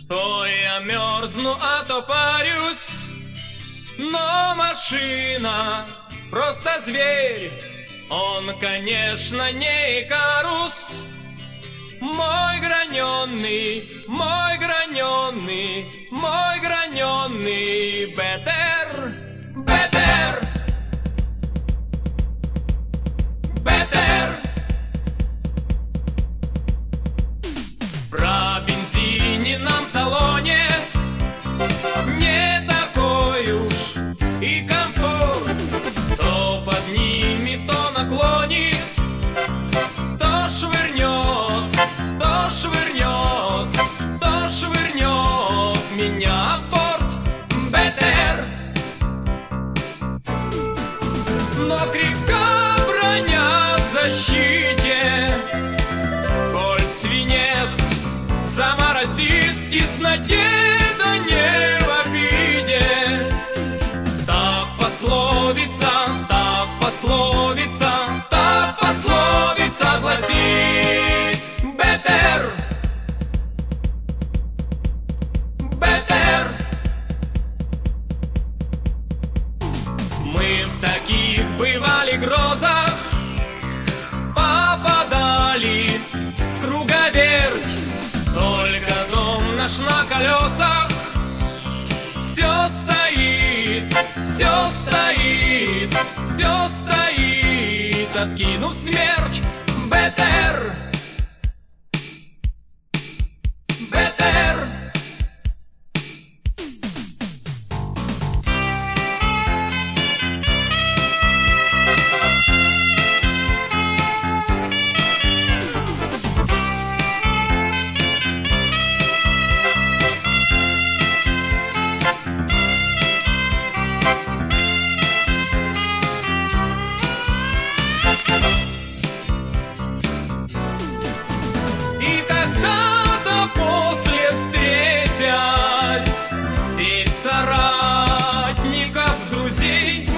То я мерзну, а то парюсь, но машина просто зверь. Он, конечно, не Икарус, мой граненый, мой граненый, мой граненый Бетер, Бетер, Бетер. Про бензинином салоне не такой уж и комфорт. То поднимет, то наклонит, то швырнет, то швырнет, то швырнет меня в борт. Бетер. Но крепка броня в защите, коль свинец заморозит в тесноте, да не в обиде. Так пословица, так пословица, так пословица гласит. Бетер, Бетер. Мы в таких бывали грозах попадали в круговерть. Только дом наш на колесах все стоит, все стоит, все стоит, откинув смерч. Бетер, Бетер. Друзей